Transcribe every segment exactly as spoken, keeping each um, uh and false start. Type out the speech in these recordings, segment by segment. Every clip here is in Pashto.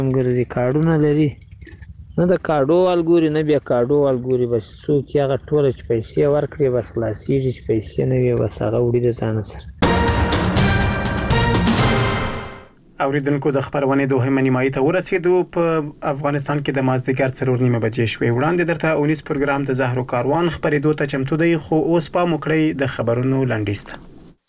ګرځي کارډونه لري نه د کارډو والګوري نه بیا کارډو والګوري بس څوک یې هغه ټوله چې پیسې ورکړي بس خلاصېږي چې پیسې نه وي بس هغه وړي د ځانه سره. اوریدونکو د خبرونې دوهمه نیمایي ته ورسېدو. په افغانستان کې د مازدیګر څلور نیمه بجې شوې. وړاندې درته اونیس پروګرام د زهرو کاروان خبرېدو ته چمتو دی خو اوس پام وکړئ د خبرونو لنډیز ته.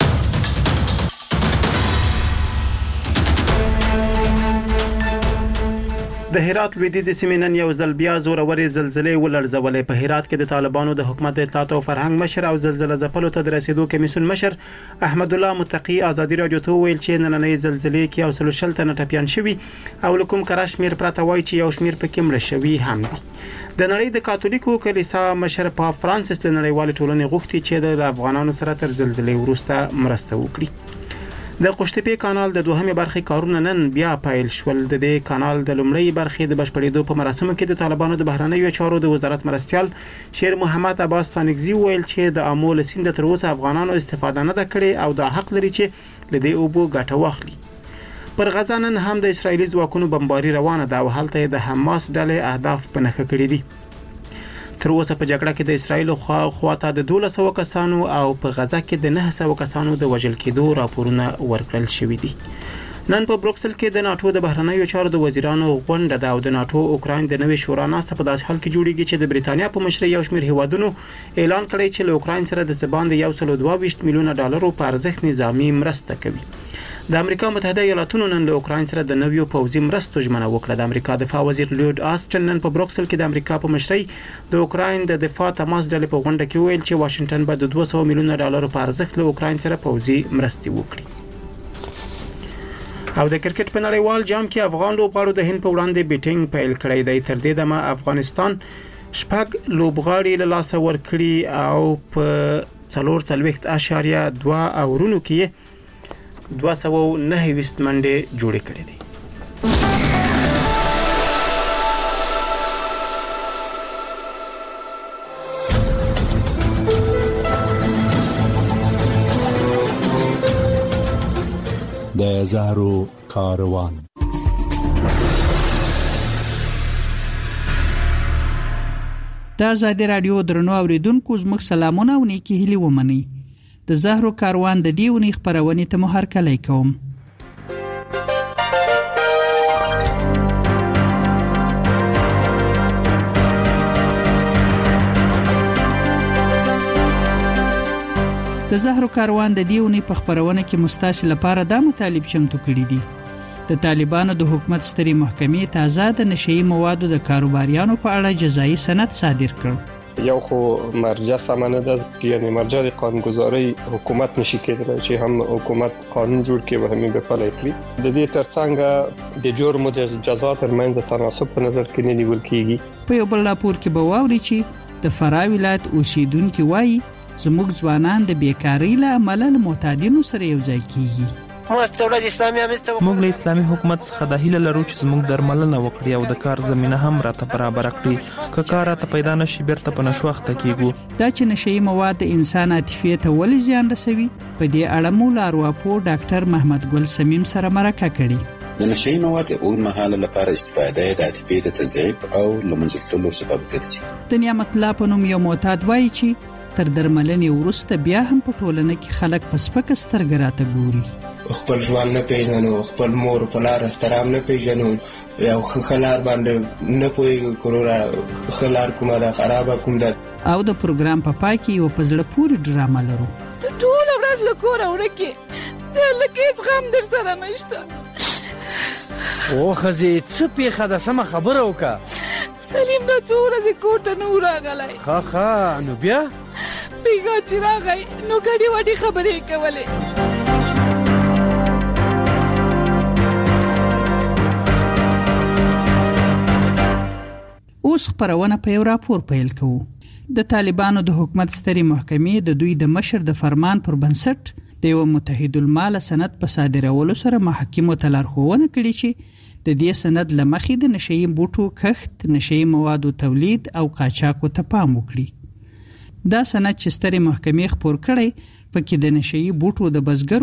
د هرات لویدیځ سیمې نن یو ځل بیا زورورې زلزلې ولړزولې. په هرات کې د طالبانو د حکومت د اطلاعات او فرهنګ مشر او زلزلې ځپلو ته د رسیدو کمیسیون مشر احمد الله متقی ازادي رادیو ته ویل چې نننۍ زلزلې کې یو سل شل تنه ټپيان شوي او لکم کرا شمیر پراته وای چې یو شمیر پکې مړ شوي هم دي. د نړۍ د کاتولیکو کلیسا مشر پاپ فرانسیس د نړیوال ټولنې غوښتي چې د افغانانو سره تر زلزلې وروسته مرسته وکړي. د قشتېپې کانال د دوهمې برخې کارونه نن بیا پیل شول. د دې کانال د لومړۍ برخې د بشپړېدو په مراسمو کې د طالبانو د بهرنیو چارو د وزارت مرستیال شیر محمد عباس ثانګزي ویل چې د امول سیند تر اوسه افغانانو استفاده نه کړې او د حق لري چې لدې اوبو ګټه واخلي. پر غزا نن هم د اسرایلی ځواکونو بمباري روانه ده او هلته د حماس ډلې اهداف په نښه کړي دي. تر اوسه په جګړه کې د اسرایل خوا خواته د دوه سوه کسانو او په غزا کې د نه سوه کسانو د وژل کېدو راپورونه ورکړل شوې دي. نن په بروکسل کې د ناتو د بهرنیو چارو د وزیرانو غونډه ده او د ناتو اوکراین د نوې شورا ناسته په داسې حال کې جوړیږي چې د بریتانیا په مشرۍ یو شمېر هیوادونو اعلان کړی چې له اوکراین سره د څه باندې یو سل او دوه ویشت میلیونه ډالرو په ارزښت نظامی مرسته کوي. د امریکا متحده ایالاتونو نن له اوکراین سره د نویو پوځي مرستو ژمنه وکړه. د امریکا دفاع وزیر لوید آستن نن په بروکسل کې د امریکا په مشرۍ د اوکراین د دفاع تماس ډلې په غونډه کې ویل چې واشنگټن به د دوه سوه میلیونه ډالرو په ارزښت له اوکراین سره پوځي مرستې وکړي. او د کرکټ په نړیوال جام کې افغان لوبغاړو د هند په وړاندې بیټینګ پیل کړی دی. تر دې دمه افغانستان شپږ لوبغاړي له لاسه ورکړي او په څلور څلوېښت اعشاریه دوه اورونو کې دوه سوه او نهه ویشت منډې جوړې کړې دي. د زهرو کاروان. د آزادي رادیو درنو اوریدونکو زموږ سلامونه او نیکی هیلې ومنئ. د زهرو کاروان د دې ونې خبرونې ته مو هرکلی کوم. د زهرو کاروان د دې ونې په خبرونه کې مستاسي لپاره دا مطالب چمتو کړي دي. د طالبانو د حکومت ستري محکمې تازه د نشئی موادو د کاروباریانو په اړه جزایي سند صادر کړ. یو خو مرجع سمانه ده، یعنی مرجع قانونگذاری حکومت نشي کېدلی چې هم حکومت قانون جوړ کړي و همې به پلی کړي. د دې ترڅنګ د جرم او جزا ترمنځ تناسب په نظر کې نه نیول کېږي. په یو بل راپور کې به واوري چې د فراه ولایت اوسیدونکو وایي زموږ ځوانان د بیکاری له امله له معتادینو سره یو ځای کیږي. موږ له اسلامي حکومت څخه د هیله لرو چې زموږ درملنه وکړي او د کار زمينه هم راته برابر کړي. که کار راته پیدا نشي بیرته په نشو وخت کېږو. دا چې نشئی مواد د انسان عاطفې ته ولې زیان رسوي، په دې اړه مو ارواپوه ډاکټر محمد ګل سمیم سره مرکه کړې. د نشئی مواد اوږدمهاله لپاره استفاده د عاطفې د تضعیف او له منځه تللو سبب ګرځي. د نعمت الله په نوم یو معتاد وایي چې تر درملنې وروسته بیا هم په ټولنه کې خلک په سپکه سترګه راته ګوري. خپل ژوند نه پیژنو، خپل مور په لار احترام نه پیژنو، یو خلار باندې نه پوهیږو کرورا خلار کومه ده خرابه کوم ده. او د پروګرام په پای کې یو پزړه پوری ډرامه لرو. ته ټول ورځ له کوره ورکې د لکه غم در سره نشته. او خزي څه پیخه ده، سم خبره وکړه. سلیم د څو ورځې کور ته نه راغلی. ښه ښه نو بیا بیګا چې راغی نو ګډې وډې خبرې کولې. اوس خبرونه په یو راپور پیل کوو. د طالبانو د حکومت ستري محکمې د دوی د مشر د فرمان پر بنسټ د یو متحد المال سند په صادرولو سره محاکمو ته لارښوونه کړې چې د دې سند لمخې د نشئی بوټو کښت، نشئی موادو تولید او قاچاقو ته پام وکړي. دا سند چې ستري محکمې خپور کړی پکې د نشئی بوټو د بزګرو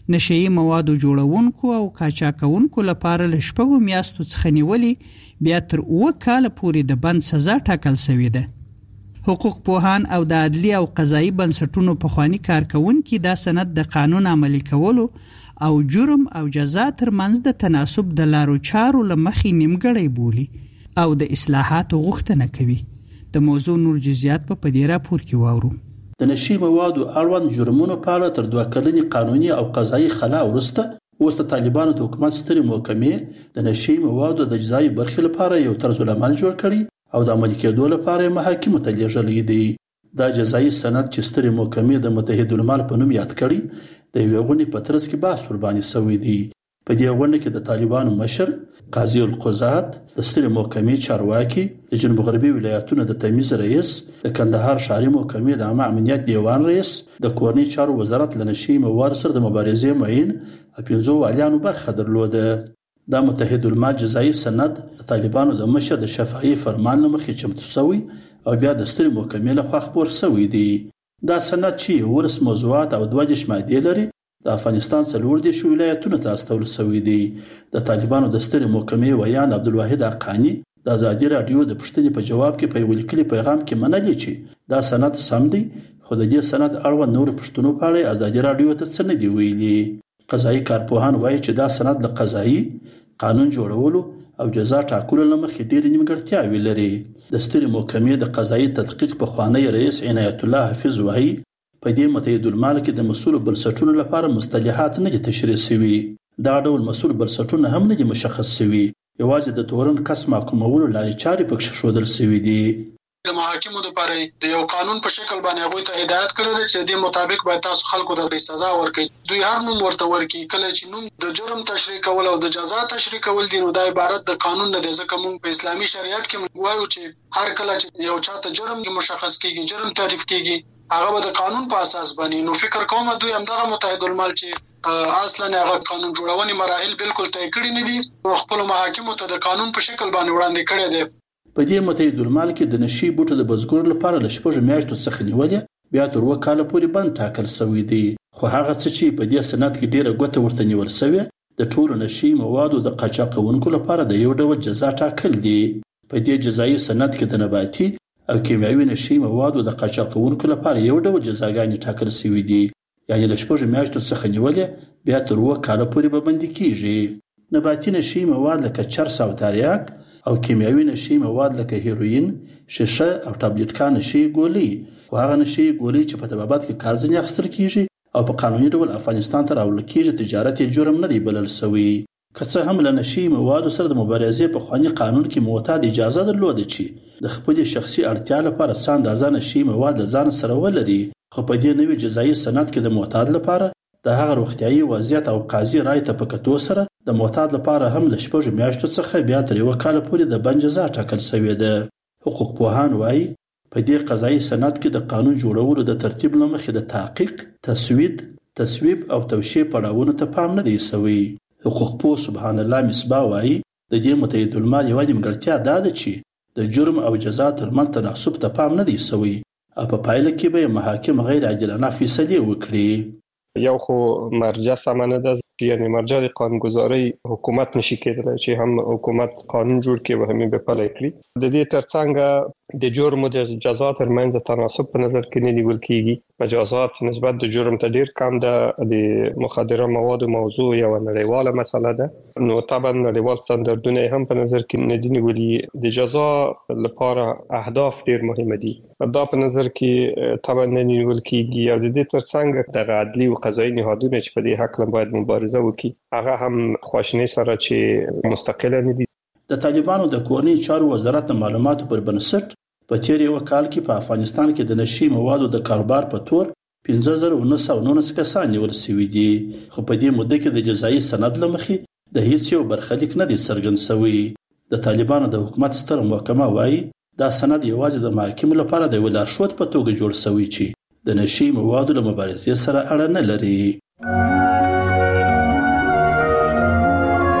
نشئی موادو جوړونکو او قاچاقونکو لپاره له شپږو میاشتو څخه نیولې بیا تر اوه کاله پورې د بند سزا ټاکل شوې ده. حقوق پوهان او د عدلي او قضایي بنسټونو پخواني کارکونکي دا سند د قانون عملي کولو او جرم او جزا ترمنځ د تناسب د لارو چارو له مخې نیمګړی بولي او د اصلاحاتو غوښتنه کوي. د موضوع نور جزئیات په دې راپور کې واورو. د نشي موادو اړوند جرمونو په اړه تر دوه کلنې قانوني او قضایي خلا وروسته اوس د طالبانو د حکومت سترې محکمې د نشي موادو د جزایي برخې لپاره یو طرز العمل جوړ کړي او د عملي کېدو لپاره یې محاکمو ته لیږلی دی. دا جزایي سند چې سترې محکمې د متحدالمال په نوم یاد کړي د یوې غونډې په ترڅ کې بحث ورباندې شوی دی. په دې غونډه کې د طالبانو مشر قاضي القضات، د سترې محکمې چارواکي، د جنوب غربي ولایتونو د تمیز رئیس، د کندهار ښاري محکمې د عامه امنیت دیوان رئیس، د کورنۍ چارو وزارت له نشي موادو سره د مبارزې معین او پنځو والیانو برخه درلوده. دا متحدالمال جزایي سند د طالبانو د مشر د شفاهي فرمان له مخې چمتو شوی او بیا د سترې محکمې لخوا خپور شوی دی. دا سند چې ولس موضوعات او دوه دېرش مادې لري د افغانستان څلور دېرش ولایتونو ته استول شوی دی. د طالبانو د سترې محکمې ویان عبدالواحد حقانی د ازادي راډیو د پوښتنې په جواب کې په یو لیکلي پیغام کې منلي چې دا سند سم دی، خو د دې سند اړوند نورو پوښتنو په اړه ازادي راډیو ته څه نه دی ویلي. قضایي کارپوهان وایي چې دا سند له قضایي قانون جوړولو او جزا ټاکلو له مخې ډېرې نیمګړتیاوې لري. د سترې محکمې د قضایي تحقیق پخوانی رئیس عنایت الله حفیظ وایي په دې متحدالمال کې د مسؤل بنسټونو لپاره مصطلحات نه دي تشریح شوي. دا ډول مسؤل بنسټونه هم نه دي مشخص شوي، یوازې د تورن کس محکومولو لارې چارې پکې ښودل شوي دي. د محاکمو لپاره د یو قانون په شکل باندې هغوی ته هدایت کړی دی چې د دې مطابق باید تاسو خلکو ته سزا ورکړئ. دوی هر نوم ورته ورکړي. کله چې نوم د جرم تشریح کول او د جزا تشریح کول دي نو دا عبارت د قانون نه دی، ځکه موږ په اسلامي شریعت کې وایو چې هر کله چې یو چاته جرم مشخص کیږي، جرم تعریف کیږي، هغه به د قانون په اساس باندې. نو فکر کوم دوی همدغه متحدالمال چې اصلا هغه قانون جوړونې مراحل بالکل طی کړی نه دي او خپل محاکمو ته د قانون په شکل باندې وړاندې کړی دی. په دې متحدالمال کې د نشي بوټو د بزګرو لپاره له شپږو میاشتو څخه نیولې بیا تر اووه کاله پورې بند ټاکل شوی دی. خو هغه څه چې په دې سند کې ډیره ګوته ورته نیول شوې د ټولو نشي موادو د قاچاقونکو لپاره د یو ډول جزا ټاکل دي. په دې جزایي سند کې د نباتي او کیمیاوي نشي موادو د قاچاقونکو لپاره یو ډول جزاګانې ټاکل شوې دي، یعنی له شپږو میاشتو څخه نیولې بیا تر اووه کاله پورې به بندي کیږي. نباتي نشي مواد لکه چرس او تریاک او کیمیاوي نشي مواد لکه هیروین، شیشه او ټابلیټکا نشي ګولۍ، خو هغه نشي ګولۍ چې په طبابت کې کار ځینې اخیستل کیږي او په قانوني ډول افغانستان ته راوړل کیږي تجارت یې جرم نه دی بلل شوی. که څه هم له نشي موادو سره د مبارزې په خواني قانون کې معتاد اجازه درلوده چې د خپل شخصي اړتیا لپاره څه اندازه نشي مواد له ځان سره ولري، خو په دې نوي جزایي سند کې د معتاد لپاره د هغه روغتیايي وضعیت او قاضي رای ته په کتو سره د معتاد لپاره هم له شپږو میاشتو څخه بیا تر یوه کاله پورې د بند جزا ټاکل شوې ده. حقوق پوهان وایي په دې قضایي سند کې د قانون جوړولو د ترتیب له مخې د تحقیق، تسوید، تصویب او توشیح پړاوونو ته پام نه دی شوی. حقوق پوه سبحان الله مصباح وایي د دې متحدالمال یوه نیمګړتیا دا ده چې د جرم او جزا ترمنځ تناسب ته پام نه دی شوی او په پایله کې به محاکم غیر عادلانه فیصلې وکړي. یو خو مرجع سمه نه ده، یعنی مرجع د قانونګذارۍ حکومت نشي کېدلی چې هم حکومت قانون جوړ کړي او هم یې به پلی کړي. د دې ترڅنګ د جرم او د جزا ترمنځ تناسب په نظر کې نه نیول کېږي. مجازات نسبت د جرم ته ډېر کم ده. د مخدره موادو موضوع یوه نړیواله مسله ده، نو طبعا نړیوال ستاندردونه یې هم په نظر کې نه دي نیولي. د جزا لپاره اهداف ډېر مهمه دي، دا په نظر کې طبعا نه نیول کېږي. او د دې ترڅنګ دغه عدلي او قضایي نهادونه چې په دې هکله باید مبارزه وکړي هغه هم خواشینۍ سره چې مستقله نه دي. د طالبانو د کورنۍ چارو وزارت د معلوماتو پر بنسټ په تیر یو کال کې په افغانستان کې د نشي موادو د کاروبار په تور پنځه زره نه سوه نولس کسان نیول شوي دي، خو په دې موده کې د جزایي سند له مخې د هیڅ یو برخلیک نه دی څرګند شوی. د طالبانو د حکومت ستره محکمه وایي دا سند یوازې د محاکمو لپاره د یوه لارښود په توګه جوړ شوی چې د نشي موادو له مبارزې سره اړه نه لري.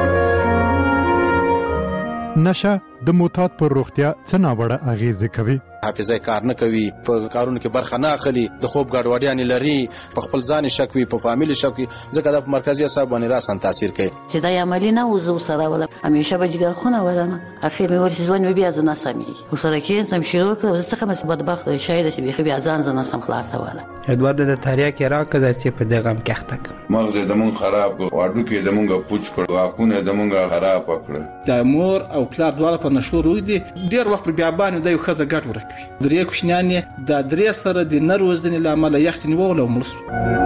نشه د معتاد پر روغتیا څه ناوړه اغیزې کوي؟ حافظه کار نه کوي، په کارونو کې برخه نه اخلي، د خوب ګډوډیانې لري، په خپل ځان شک وي، په فامیل شک وي، ځکه دا په مرکزي اعصاب باندې راسن تاثیر کوي. چې دا عملی نه وزو سره ولا همیشه به جګر خونه ولنه اخر مې ورته ځوان بیا زنه سمي وسره کې سم شروع کړ زه څنګه مې بدبخت شاید چې بیا بیا ځان زنه سم خلاصه ولا ادوارد د تاریخ کې راکړه چې په دغه ام کې اخته مغز د مون خراب واډو کې د مونږه پوچ کړ واکونه د مونږه خراب کړ. د مور او پلار دواړه په نشو روي دي ډیر وخت بیا باندې د یو خزه ګټ ورکوي. درې کوشنیان د درې سره د نروزنې لامل یختنی وولو مرسو.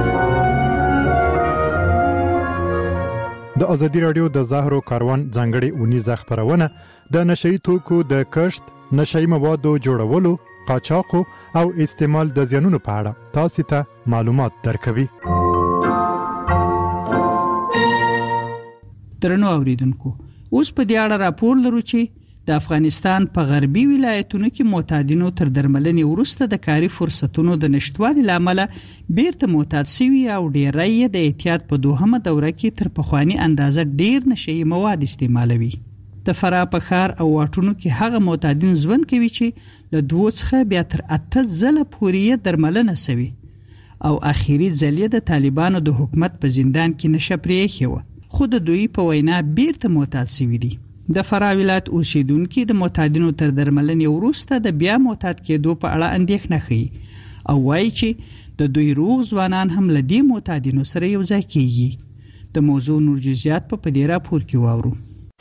د ازادي رادیو د زهرو کاروان ځانګړي اونیزه خبرونه د نشئی توکو د کشت، نشئی موادو جوړولو، قاچاق او استعمال د زیانونو په اړه تاسو ته معلومات درکوي. درنو اوریدونکو، اوس په دې اړه راپور لرو چې د افغانستان په غربي ولایتونو کې معتادینو تر درملنې وروسته د کاري فرصتونو د نشټوالي لامل بیرته معتاد شوي او ډیری د احتیاط په دوهمه دوره کې تر پخوانی اندازه ډیر نشئی مواد استعمالوي. د فراه په ښار او واټونو کې هغه معتادین ژوند کوي چې له دوه څخه بیا تر اته ځله پورې درملنه شوي او اخیری ځل د طالبانو د حکومت په زندان کې نشه پرېښې وه، خو د دوی په وینا بیرته معتاد شوي دي. د فراه ولایت اوسیدونکي د معتادینو تر درملنې وروسته د بیا معتاد کېدو په اړه اندېښنه ښیي او وایي چې د دوی روغ ځوانان هم له دې معتادینو سره یو ځای کېږي. د موضوع نور جزئیات په دې راپور کې واورو.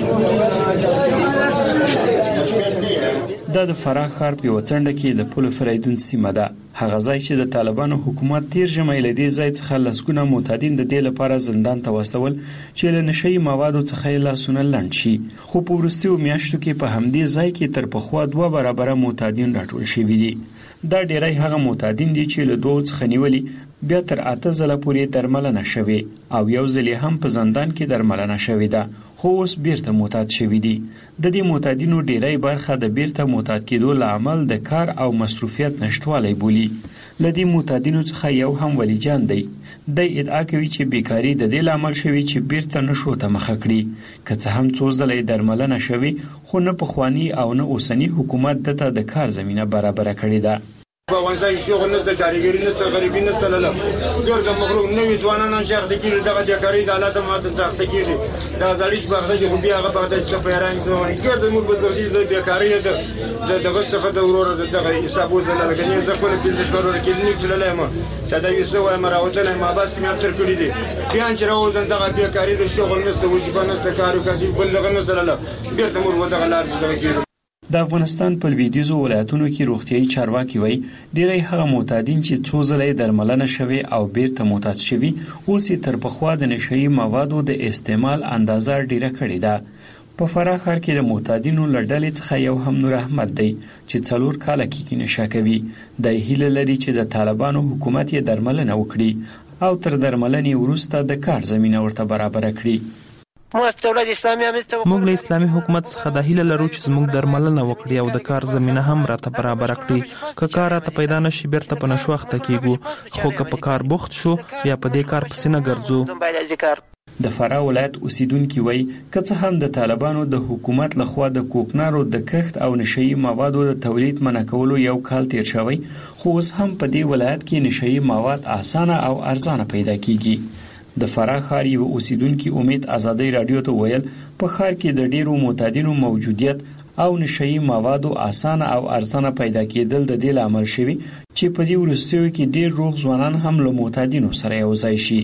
دا د فراه ښار په وڅنډه کې د پل فریدون سیمه ده، هغه ځای چې د طالبانو حکومت تیر ژمی له دې ځای څخه لسګونه معتادین د دې لپاره زندان ته واستول چې له نشئی موادو څخه یې لاسونه لنډ شي، خو په وروستیو میاشتو کې په همدې ځای کې تر پخوا دوه برابره معتادین راټول شوي دي. دا ډیری هغه معتادین دي چې له دوه څخه نیولي بیا تر اته ځله پورې درملنه شوي او یو ځل هم په زندان کې درملنه شوې ده، خو اوس بیرته معتاد شوي دي. د دې معتادینو ډیری برخه د بیرته معتاد کېدو له امل د کار او مصروفیت نشټوالی بولي. له دې معتادینو څخه یو هم ولی جان دی. دی ادعا کوي چې بیکاری د دې لامل شوي چې بیرته نشو ته مخه کړي، که څه هم څو ځله درملنه شوي خو نه پخوانی او نه اوسنی حکومت دته د کار زمینه برابره کړې ده. په افغانستان کې شغل نشته، کارګری نشته، غریبي نشته، لاله ګرد مغلوب نوې ځوانان شاخت کېږي، دغه د کاری د حالات ماته سخت کېږي. دا ځلیش بغدا کې خو بیا هغه بغدا چې په رنګ ځواني ګرد موږ په دغه د بیکاری د دغه څخه د ورور دغه حساب وزل لګنی زه خپل پنځه شپږ ورځې کې نیک تللای ما چې دا یو څه وای مراوتل ما بس کې تر کړی دي بیا چې راوځم دغه بیکاری د شغل نشته، وجبه نشته، کارو کسي بل لغه نشته، لاله بیرته موږ دغه لار دغه کې. د افغانستان په لویدیځو ولایتونو کې روغتیايي چارواکي وایي ډیری هغه معتادین چې څو ځله درملنه شوي او بیرته معتاد شوي اوس تر پخوا د نشئی موادو د استعمال اندازه ډیره کړې ده. په فراه ښار کې د معتادینو له ډلې څخه یو هم نور احمد دی چې څلور کاله کېږي نشه کوي. د هیله لري چې د طالبانو حکومت یې درملنه وکړي او تر درملنې وروسته د کار زمینه ورته برابره کړي. موږ له اسلامي حکومت څخه د هیله لرو چې زموږ درملنه وکړي او د کار زمینه هم راته برابر کړي. که کار راته پیدا نشي بیرته په نشو اخته کیږو، خو که په کار بوخت شو بیا په دې کار پسې نه ګرځو. د فراه ولایت اوسیدونکي وایي که څه هم د طالبانو د حکومت لخوا د کوکنارو د کښت او نشئی موادو د تولید منع کولو یو کال تیر شوی، خو اوس هم په دې ولایت کې نشئی مواد اسانه او ارزانه پیدا کیږي. د فراه ښار یو اوسیدونکي امید ازادي رادیو ته ویل په ښار کې د ډیرو معتادینو موجودیت او نشئی موادو اسانه او ارزانه پیدا کېدل د دې لامل شوي چې په دې وروستیو کې ډیر روغ ځوانان هم له معتادینو سره یو ځای شي.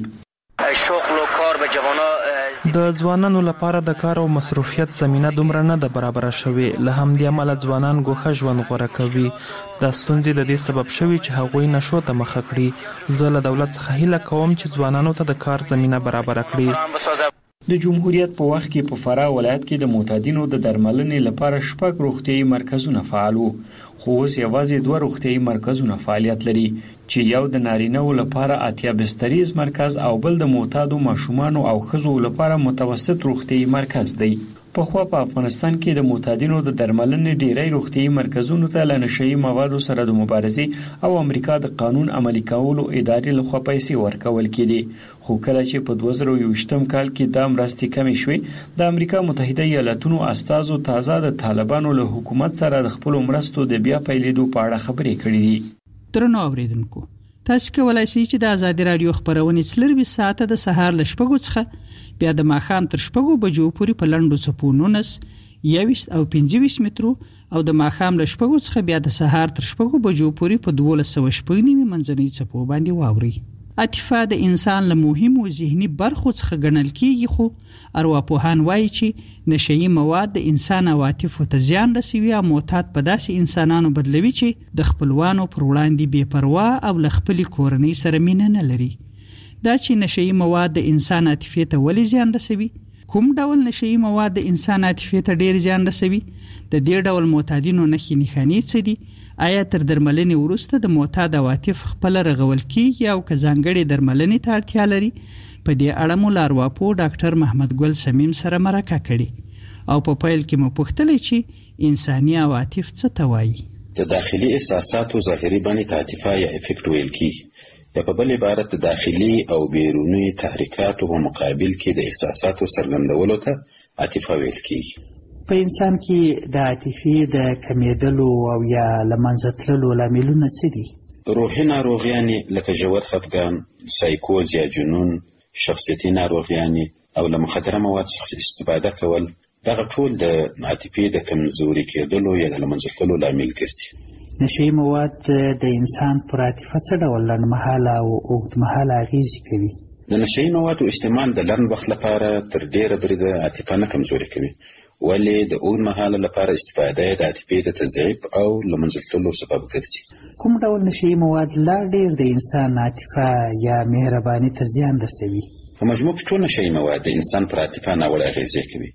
د ځوانانو لپاره د کار او مصروفیت زمینه دومره نه ده برابره شوې، له همدې امله ځوانان ګوښه ژوند غوره کوي. دا ستونزې د دې سبب شوي چې هغوی نشو ته مخه کړي. زه له دولت څخه هیله کوم چې ځوانانو ته د کار زمینه برابره کړي. د جمهوریت په وخت کې په فراه ولایت کې د معتادینو د درملنې لپاره شپږ روغتیايي مرکزونه فعال وو، خو اوس یوازې دوه روغتیايي مرکزونه فعالیت لري چې یو د نارینه‌و لپاره اتیا بستریز مرکز او بل د معتادو ماشومانو او ښځو لپاره متوسط روغتیايي مرکز دی. پخوا په افغانستان کې د معتادینو د درملنې ډیری روغتیايي مرکزونو ته له نشهیي موادو سره د مبارزې او امریکا د قانون عملي کولو ادارې لخوا پیسې ورکول کېدې، خو کله چې په دوه زره یوویشتم کال کې دا مرستې کمې شوې، د امریکا متحده ایالاتونو استازو تازه د طالبانو له حکومت سره د خپلو مرستو د بیا پیلېدو په اړه خبرې کړې دي. درنو اوریدونکو، تاسو کولای شئ چې د ازادي رادیو خبرونې څلرویشت ساعته د سهار له شپږو څخه بیا د ماښام تر شپږو بجو پورې په لنډو څپو نولس، یوویشت او پنځه ویشت مترو او د ماښام له شپږو څخه بیا د سهار تر شپږو بجو پورې په دولس سوه شپږ نوي منځنۍ څپو باندې واورئ. عاطفه د انسان له مهمو ذهني برخو څخه ګڼل کېږي، خو ارواپوهان وایي چې نشهیي مواد د انسان عواطفو ته زیان رسوي او معتاد په داسې انسانانو بدلوي چې د خپلوانو پر وړاندې بې پروا او له خپلې کورنۍ سره مینه نه لري. دا چې نشهیي مواد د انسان عاطفې ته ولې زیان رسوي؟ کوم ډول نشهیي مواد د انسان عاطفې ته ډیر زیان رسوي؟ د دې ډول معتادینو نښې نښانې څه دي؟ آیا تر درملنې وروسته د معتاد عواطف خپل رغول کیږي او که ځانګړې درملنې ته اړتیا لري؟ په دې اړه مو له ارواپوه ډاکټر محمد ګل سمیم سره مرکه کړې او په پیل کې مو پوښتلې چې انساني عواطف څه ته وایي. د داخلي احساساتو ظاهري بڼې ته عاطفه یا افیکټ ویل کیږي، یا په بل عبارت د داخلي او بیروني تحریکاتو په مقابل کې د احساساتو څرګندولو ته عاطفه ویل کیږي. په انسان کې د عاطفې د کمیدلو او یا له منځه تللو لاملونه څه دي؟ روحي ناروغیانې لکه ژور خفګان، سایکوز یا جنون، شخصیتي ناروغیانې او له مخدره مواد څخه استفاده کول، دغه ټول د عاطفې د کمزوري کېدلو یا د له منځه تللو لامل ګرځي. نشهیي مواد د انسان پر عاطفه څه ډول لنډمهاله او اوږدمهاله اغېزې کوي؟ د نشهیي موادو استعمال د لنډ وخت لپاره تر ډېره بریده عاطفه نه کمزوري کوي، ولې د اوږدمهاله لپاره استفاده یې د عاطفې د تضعیف او له منځه تللو سبب ګرځي. کوم ډول نشهیي مواد لا ډېر د انسان عاطفه یا مهرباني تر زیان رسوي؟ په مجموع کې ټول نشهیي مواد د انسان پر عاطفه ناوړه اغېزې کوي،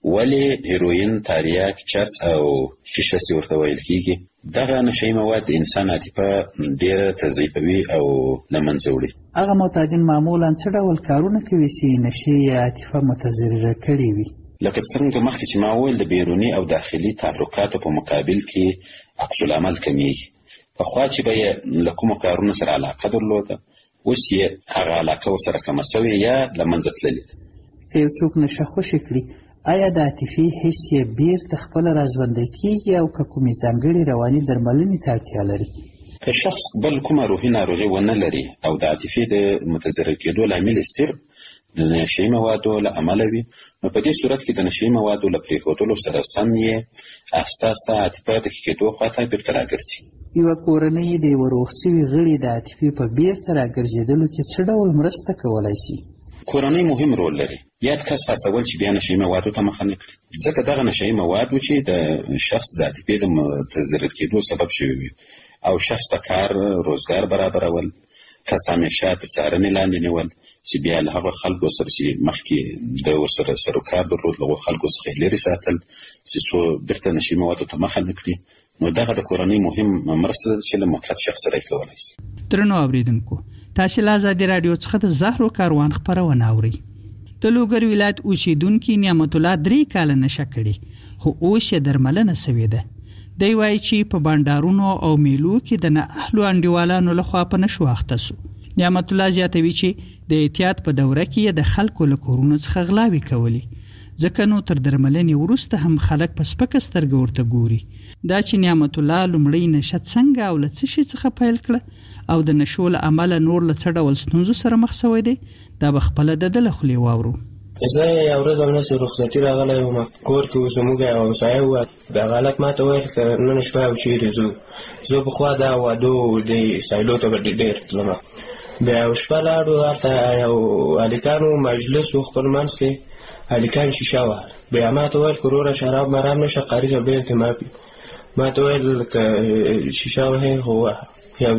ولې هیروین، تاریاک، چرس او شیشه چې ورته ویل کېږي، دغه نشهیي مواد د انسان عاطفه ډېره تضعیفوي او له منځه وړي. هغه معتادین معمولا څه ډول کارونه کوي چې نشهیي عاطفه متضرره کړې وي؟ لکه څرنګه مخکې چې ما وویل، د بیروني او داخلي تحرکاتو په مقابل کې عکس العمل کمیږي. پخوا چې به یې له کومو کارونو سره علاقه درلوده، اوس یې هغه علاقه ورسره کمه سوې یا له منځه تللې ده. که یو څوک نشه خوشې کړي، آیا د عاطفي حس یې بیرته خپله راژوندی کېږي او که کومې ځانګړې رواني درملنې ته اړتیا لري؟ که شخص بل کومه روحي ناروغي ونه لري او د عاطفې د متضرر کېدو لامل یې صرف د نشهیي موادو له امله وي، نو په دې صورت کې د نشهیي موادو له پرېښودلو سره سم یې آهسته آهسته عاطفه د ښه کېدو خواته بېرته راګرځي. یوه کورنۍ د یوه روغ سوي غړي د عاطفې په بیرته راګرځېدلو کې څه ډول مرسته کولی شي؟ کورنۍ مهم رول لري. یاد کس هڅول چې بیا نشهیي موادو ته مخه نه کړي، ځکه دغه نشهیي مواد و چې د شخص د عاطفې د متضرر کېدو سبب شوي وي او شخص ته کار روزګار برابرول، کس همیشه تر څارنې لاندې نیول چې بیا له هغه خلکو سره چې مخکې د ورسره سروکار درلود له هغو خلکو څخه یې لرې ساتل چې څو بیرته نشهیي موادو ته مخه نه کړي. نو دغه د کورنۍ مهم مرسته ده چې له مؤقت شخص سره یې کولی شي. درنو اورېدونکو، تاسې له ازادي راډیو څخه د زهرو کاروان خپرونه اورئ. د لوګر ولایت اوسېدونکي نعمت الله درې کاله نشه کړې، خو اوس یې درملنه سوې ده. دی وایي چې په بانډارونو او میلو کې د نااهلو انډیوالانو لخوا په نشو اخته سو. نعمت الله زیاتوي چې د احتیاط په دوره کې د خلکو له کورونو څخه غلاوې کولې، ځکه نو تر درملنې وروسته هم خلک په سپکه سترګه ورته ګوري. دا چې نعمت الله لومړی نشه څنګه او له څه شي څخه پیل کړه او د نشو له امله نور له څه ډول ستونزو سره مخ شوی دی، دا به خپله د ده له خولې واورو. زه یو ورځ همداسې رخصتي راغلی وم، کور کې اوس زموږ یو همسایه وه، دغه هلک ما ته ویل که نن شپه او چېرې ځو. زه پخوا دا وادو د سایلو ته به ډېر تلم. بیا یو شپه لاړو، هلته یو هلکانو مجلس و، خپل منځ کې هلکان شیشه وهل. بیا ما ته ویل که وروره شراب مرام نشه، قاري صاحب ډېر ته ماپي. ما ته ویل که شیشه وهې خو ووهه. یو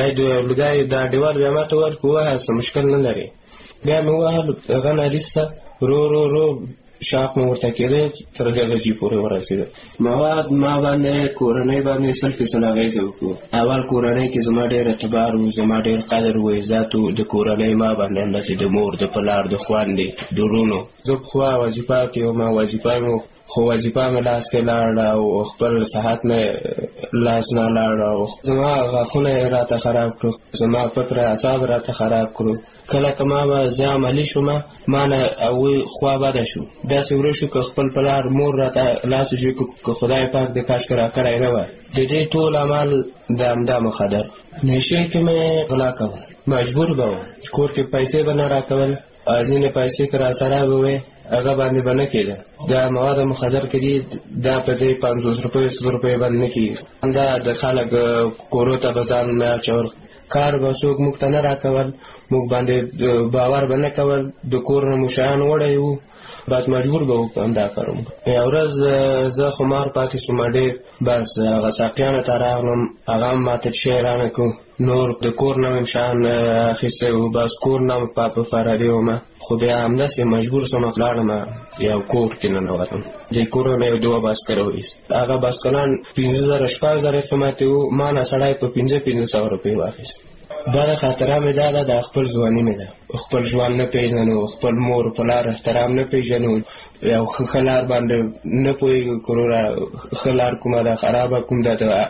لوګی دا انډیوال بیا ما ته ویل که ووهه څه مشکل نه لري. بیا مې ووهل، هغه نه وروسته ورو ورو ورو شاق مو ورته کېده تر درجې پورې ورسېده. مواد ما باندې کورنۍ باندې سل فیصده اغېزه وکړو. اول کورنۍ کې زما ډېر اعتبار و، زما ډېر قدر و عزت و. د کورنۍ ما باندې همداسې د مور د پلار د خویندې د ورونو. زه پخوا وظیفه کې وم، وظیفه مې خو وظیفه مې لاس کې لاړه او خپل صحت مې لاس نه لاړه. زما غاښونه یې راته خراب کړو، زما فکر اعصاب راته خراب کړو. کله که ما به زه عملي شوم ما نه هغوی خوا بده شو. داسې ورځ شو که خپل پلار مور راته لاس وشي که خدای پاک د کاشکې راکړی نه وای. د دې ټول عمل د همدا مخدر نشې کې مې غلا کول، مجبور به وم. کور کې پیسې به نه راکول، ځینې پیسې که راسره به وې هغه باندې به نه کېده. دا مواد مخدر کې دي دا په دې پنځوس روپۍ سل روپۍ باندې نه کېږي. دا د خلک کورو ته به ځان نه اچول، کار به څوک موږ ته نه راکول، موږ باندې باور به نه کول. د کور نه مو شیان وړی وو، بس مجبور به وکړو همدا کار وکړو. یوه ورځ زه خمار پاتې شوم ډېر، بس هغه ساقیانو ته راغلم، هغه هم ماته شی رانه کړو. نور د کور نه مې شیان اخیستی وو، بس کور نه مې په فراري وم. خو بیا همداسې مجبور شوم لاړم یو کور کې ننوتم. دې کور نه یو دوه بایسکل وایست. هغه بایسکلان پنځه زره شپږ زره قیمت وو، ما نه سړی په پنځه پنځه سوه روپۍ واخیست. دا د خاطره مې دا ده د خپل ځواني مې ده. خپل ژوند نه پېژنو، خپل مور پلار احترام نه پېژنو، یو ښه لار باندې نه پوهېږو. کروره ښه لار کومه ده خرابه کوم ده، د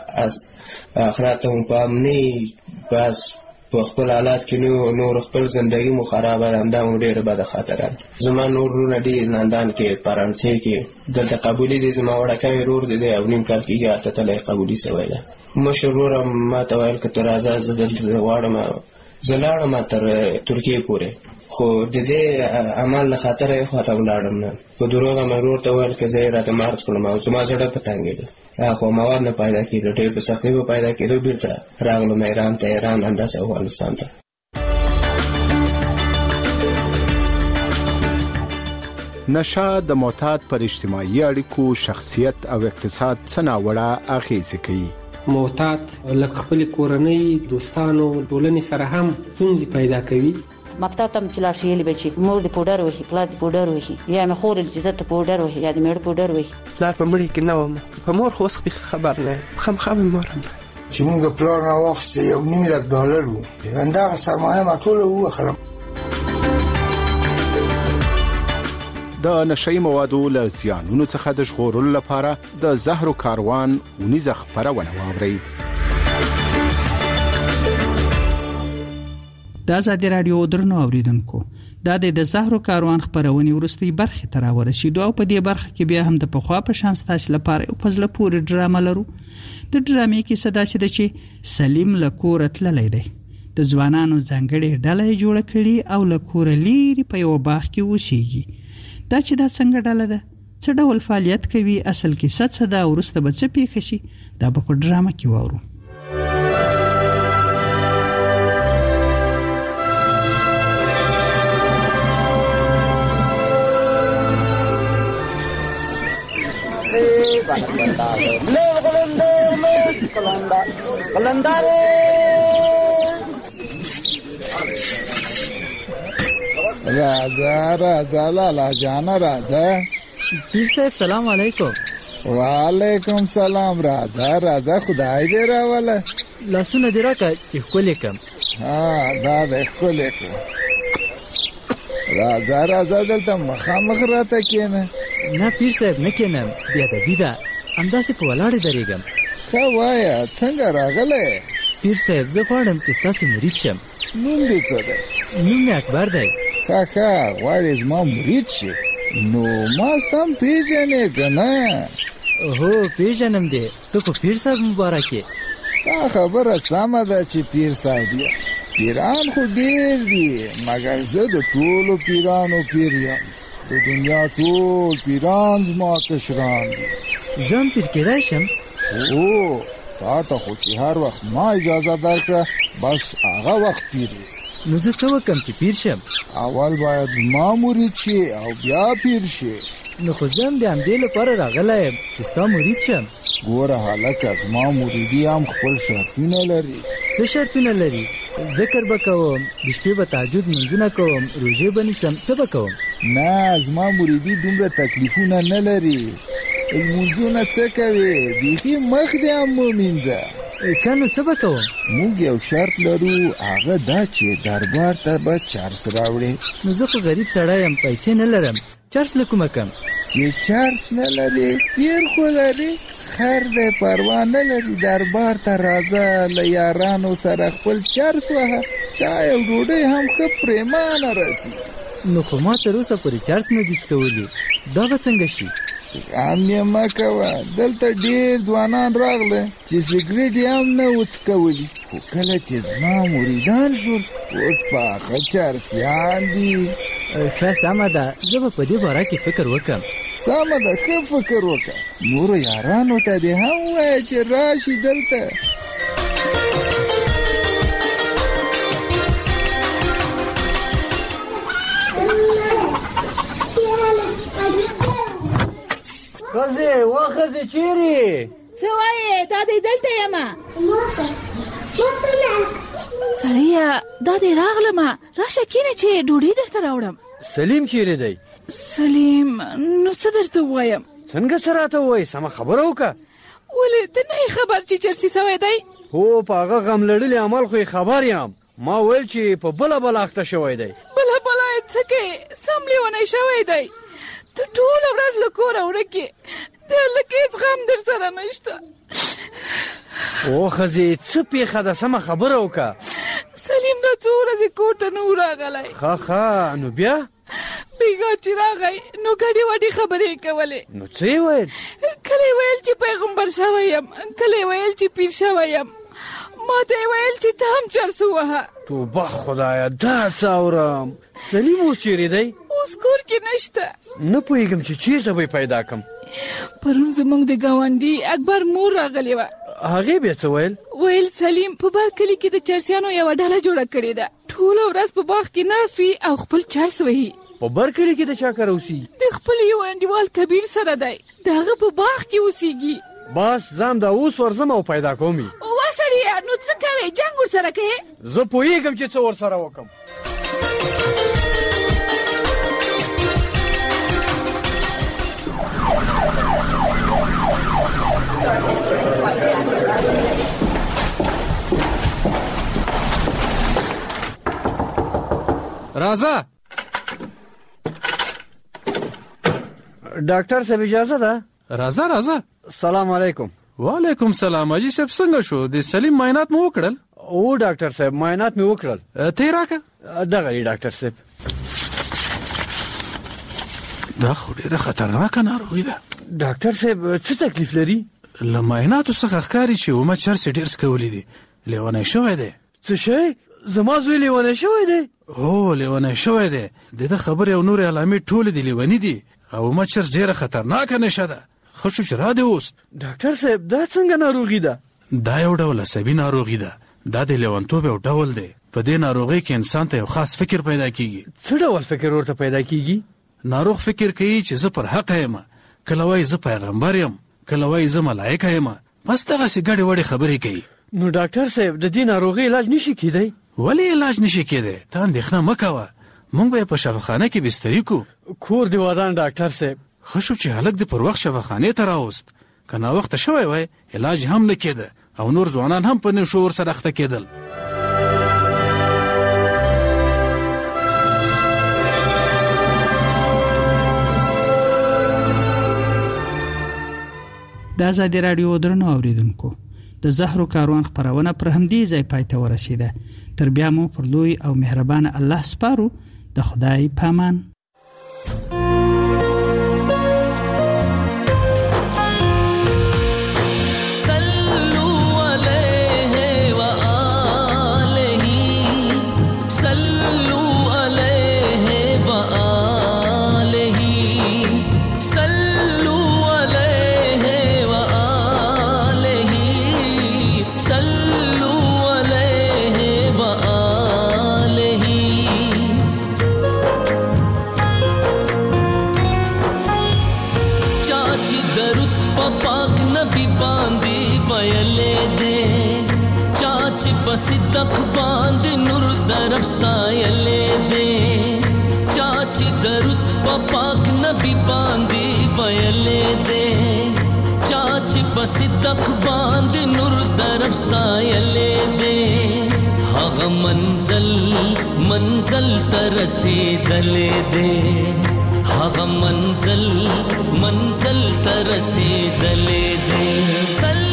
آخرت ته هم پام نه، بس په خپل حالات کې نور خپل زندګي مو خرابه ده. همدا مو ډېره بده خاطره ده. زما نور وروڼه ډېر لندن کې فرانسې کې دلته قبولي دي. زما وړوکی ورور دی دی او نیم کال کېږي هلته تللی قبولي سوی ده. مشر ورور هم ما ته ویل که ته راځه زه دلته غواړم. زه لاړم تر ترکیې پورې، خو د دې عمل له خاطره یې خواته ولاړم نه. په دروغ مې ورور ته ویل که زه یې راته مارچ کړم او زما زړه په تنګېده. خو مواد نه پیدا کېدو، ډېر په سختۍ به پیدا کېدو. بېرته راغلم ایران ته، ایران همداسې افغانستان ته. نشه د معتاد پر اجتماعي اړیکو، شخصیت او اقتصاد څه ناوړه اغېزې کوي. معتاد لکه خپل کورنۍ، دوستانو، ټولنې سره هم ستونزې پیدا کوي. مکتب ته چې لاړ شي یلی به چې مور دې پوډر وهي، پلار دې پوډر وهي، یا مې خور چې زه ته پوډر وهي، یا دې مېړه پوډر وهي. پلار په مړي کې نه وم، په مور خو اوس خبر نه یم، خامخا مې مور هم چې مونږ پلار نه واخیستې یو نیم لک ډالر وو، همدغه سرمایه ما ټوله ووخلم. د نشهیي موادو له زیانونو څخه د ژغورلو لپاره د زهرو کاروان اونیزه خپرونه واورئ. د ازادي راډیو درنو اوریدونکو، دا د زهرو کاروان خپرونې وروستۍ برخې ته راورسېدو او په دې برخه کې بیا هم د پخوا په شان ستاسو لپاره یو په زړه پورې ډرامه لرو. د ډرامې کیسه داسې ده چې سلیم له کوره تللی دی، د ځوانانو ځانګړې ډله یې جوړه کړې او له کوره لیرې په یوه باغ کې اوسېږي. دا چې دا څنګه ډله ده، څه ډول فعالیت کوي، اصل کیسه څه ده، وروسته به څه پیښه شي، دا به په ډرامه کې واورو. راځه راځه لالا جانا راځه. پیر صاحب سلام علیکم. وعلیکم سلام. راځه راځه خدای دې راوله. لاسونه دې راکړه چې ښکلې کړم. ها دا دې ښکلې کړه. راځه راځه دلته مخامخ راته کښېنه. نه پیر صاحب نه کښېنم، بې ادبي ده، همداسې په ولاړې درېږم. ښه وایه څنګه راغلی؟ پیر صاحب زه غواړم چې ستاسې مرید شم. نوم دې څه دی؟ نوم مې اکبر دی. ښه ښه غواړې زما مرید شي، نو ما سم پیژنې که نه؟ هو پیژنم دی، ته خو پیر صاحب مبارک یې. ستا خبره سمه ده چې پیر صاحب یې. پیران خو ډېر دي، مګر زه د ټولو پیرانو پیر یم. د دنیا ټول پیران زما کشران دي. زه هم پیر کېدای شم؟ هو تا ته خو چې هر وخت ما اجازه درکړه بس هغه وخت پیر یې. نو زه څه وکړم چې پیر شم؟ اول باید زما مرید شي او بیا پیر شي. نو خو زه هم د همدې لپاره راغلی یم چې ستا مرید شم. ګوره هلکه زما مریدي هم خپل شرطونه لري. څه شرطونه لري؟ ذکر به کوم، د شپې به تهجد لمونځونه کوم، روژې به نیسم، څه به کوم؟ نه زما مریدي دومره تکلیفونه نه لري لمونځونه څه کوي بیخي مخ دې هم ومینځه ښه نو څه به کوم موږ یو شرط لرو هغه دا چې دربار ته به چرس راوړې نو زه خو غریب سړی یم پیسې نه لرم چرس له کومه کم چې چرس نه لري پیر خو لري خیر دی پروا نه لري دربار ته راځه له یارانو سره خپل چرس وهه چای او ډوډۍ هم ښه پرېمانه رسي نو خو ما تر اوسه پورې چرس نه دي څکولي دا به څنګه شي غم یې مه کوه دلته ډېر ځوانان راغله چې سګرټ یې هم نه و څکولي خو کله چې زما مریدان شول اوس پاخه چرسیان دي ښه سمه ده زه به په دې باره کې فکر وکړم سمه ده ښه فکر وکړه نورو یارانو ته دې هم ووایه چې راشي دلته ښځې وا ښځې چیرې څه وایې دا دی دلته یمه سړیه دا دی راغلمه راشه کینه چې ډوډۍ درته راوړم سلیم چیرې دی سلیم نو څه درته ووایم څنګه څه راته ووایې سمه خبره وکړه ولې ته نه یې خبر چې چرسي سوی دی هو په هغه غم لړلي عمل خو یې خبر یم ما ویل چې په بله بله اخته شوی دی بله بله یې څه کوې سم لیونی شوی دی ته ټوله ورځ له کوره ورکې د هلک هېڅ غم در سره نشته او ښځې څه پېښه ده سمه خبره وکړه سلیم دا څو ورځې کور ته نه و راغلی ښه ښه نو بیا بیګا چې راغی نو ګډې وډې خبرې یې کولې نو څه یې ویل کله یې ویل چې پیغمبر شوی یم کله یې ویل چې پیر شوی یم ما ته یې ویل چې ته هم چرس ووهه توبه خدایه دا څه اورم سلیم اوس چیرې دی اوس کور کې نشته نه پوهېږم چې چېرته به یې پیدا کړم پرون زموږ د ګاونډي اکبر مور راغلې وه هغې بیا څه ویل ویل سلیم په بر کلي کې د چرسیانو یوه ډله جوړه کړې ده ټوله ورځ په باغ کې ناست وي او خپل چرس وهي په بر کلي کې د چا کره اوسېږي د خپل یو انډیوال کبیر سره دی د هغه په باغ کې اوسېږي بس ځم دا اوس ورځم او پیدا کوم یې وا سړیه نو څه کوې جنګ ورسره کوې زه پوهېږم چې څه ورسره وکړم راځه ډاکټر صاحب اجازه ده راځه راځه سلام علیکم وعلیکم سلام اجي صاحب څنګه شو د سلیم معاینات مو وکړل او ډاکټر صاحب معاینات مې وکړل ته راکه دغه دی ډاکټر صاحب دا خو ډیره خطرناکه ناروغي ده ډاکټر صاحب څه تکلیف لري له معایناتو څخه ښکاري چې عمر چرس ډېر څکولی دی لیونی شوی دی څه شی زما زوی لیونی شوی دی هو لیونی شوی دی د ده خبرې او نورې علامې ټولې د لیوني دي او عمر چرس ډیره خطرناکه نشه ده ښه شو چې را دې اوس ډاکټر صاحب دا څنګه ناروغي ده دا یو ډول عصبي ناروغي ده دا د لیونتوب یو ډول دی په دې ناروغۍ کې انسان ته یو خاص فکر پیدا کیږي څه ډول فکر ورته پیدا کیږي ناروغ فکر کوي چې زه پر حق یم کله وایي زه پیغمبر یم کله وایي زه ملایکه یم بس دغسې ګډې وډې خبرې کوي نو ډاکټر صاحب د دې ناروغۍ علاج نشي کیدی ولې علاج نشي کیدی ته اندېښنه مه کوه موږ به یې په شفاخانه کې بستري کړو کور دې ودان ډاکټر صاحب ښه شو چې هلک دې پر وخت شفاخانې ته راوست که ناوخته شوی وای علاج هم نه کېده او نور ځوانان هم په نشو ورسره اخته کېدل د ازادي راډیو درنو اوریدونکو د زهرو کاروان خبرونه پر همدې ځای پای ته ورسیده تر بیا مو پر لوی او مهربان الله سپارو د خدای پامان صدق باند نور درب ستایلې دې چاچ چې درود په پاک نبی باندې ویلې دې چا چې په صدق باندې نور درب ستایلې دې هغه منزل منزل ته رسېدلې دې هغه منزل منزل ته رسېدلې دې